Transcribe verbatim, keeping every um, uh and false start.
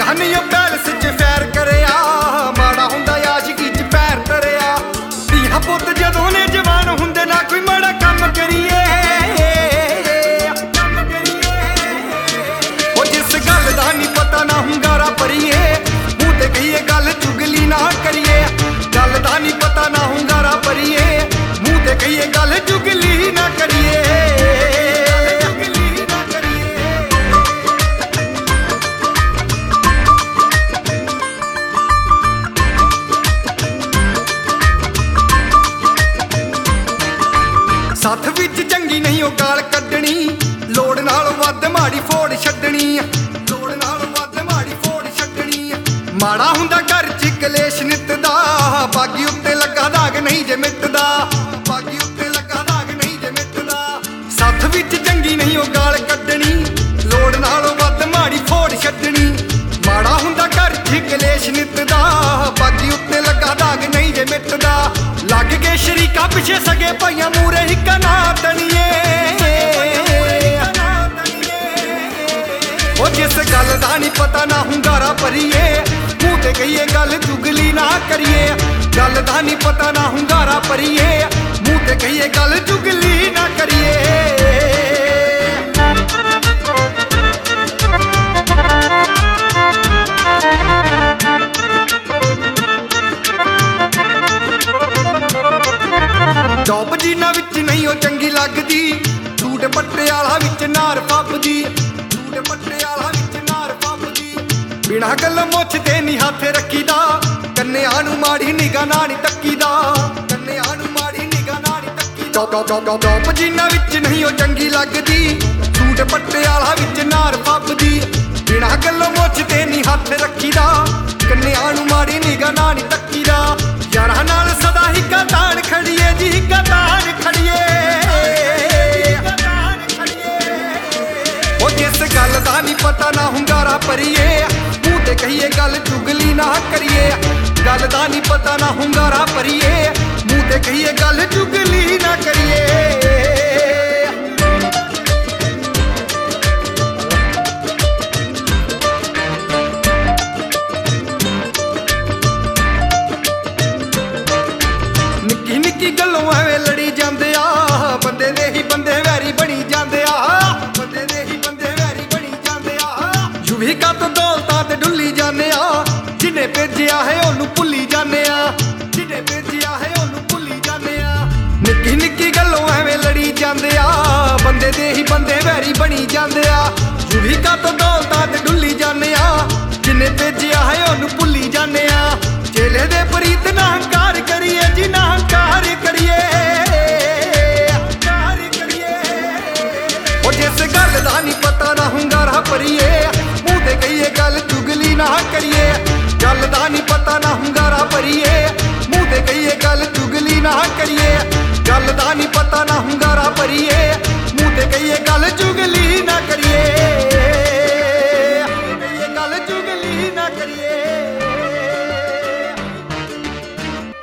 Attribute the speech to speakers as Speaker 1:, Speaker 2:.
Speaker 1: चंगा नहीं पैलस च फैर करिया, माड़ा हुंदा आशिकी च पैर तरिया। धीआं पुत्त जदों ने जवान हुंदे ना कोई माड़ा कम करिए, ओ जिस गल दा नहीं पता ना हुंगारा भरिए, मूंह ते कहिए गल चुगली ना करिए। गल दा नहीं पता ना हुंगारा भरिए, मूंह ते कहिए गल चुगली ना करिए। सत्थ विच चंगी नहीं ओ गाल कड्डनी, लोड़ नाल वध माड़ी फोड़ छड्डनी। लोड़ नाल वध माड़ी फोड़ छड्डनी। माड़ा हुंदा घर च कलेश नित दा, बागी उत्ते लगा दाग नहीं जे मिटदा। बागी उत्ते लगा दाग नहीं जे मिटदा। सत्थ विच चंगी नहीं ओ गाल कड्डनी, लोड़ नाल वध माड़ी फोड़ छड्डनी। माड़ा हुंदा घर च कलेश नित दा, बागी उत्ते लगा दाग नहीं जे मिटदा। लग के शरीका पिछे सगे भाइयां मूरे हिक्का ना तनिए, ओ जिस गल दा नहीं पता ना हुंगारा भरिए, मूंह ते कहिए गल चुगली ना करिए। गल दा नहीं पता ना हुंगारा भरिए, मूंह ते कहिए गल चुगली ना करिए। टॉप जीना विच नहीं ओ चंगी लगदी, सूट पटियाला विच नार फबदी। सूट पटियाला विच नार फबदी। बिना गल मुछ ते नहीं हथ रखीदा, कन्निया नूं माड़ी निगाह नाल नहीं तक्कीदा। कन्निया नूं माड़ी निगाह नाल नहीं तक्कीदा। टॉप जीना विच नहीं ओ चंगी लगदी, सूट पटियाला विच नार फबदी। बिना गल मुछ ते नहीं हथ रखीदा, कन्निया नूं माड़ी निगाह नाल नहीं तक्कीदा। यारां नाल सदा हिक्का ताण खड़िए जी, हिक्का ताण खड़िए। ओ जिस गल दा नहीं पता ना हुंगारा भरिए, मूंह ते कहिए गल चुगली ना करिए। गल दा नहीं पता ना हुंगारा भरिए, मूंह ते कहिए गल चुगली ना करिए। निक्की निक्की गल्लों एवें लड़ी जांदे आ, बंदे दे ही बंदे वैरी बनी जांदे आ। बंदे दे ही बंदे वैरी बनी जांदे आ। युविका तो दौलतां ते डुल्ली जाने आ, जिन्हें भेजिया है ओनू भुल्ली जाने आ। जिन्हें भेजिया है ओनू भुल्ली जाने आ। निक्की निक्की गल्लों एवें लड़ी जांदे आ, बंदे दे ही बंदे वैरी बनी जांदे आ। युविका तो दौलतां ते डुल्ली जाने आ, जिन्हें भेजिया है ओनू भुल्ली जाने आ। चेले दे प्रीत ना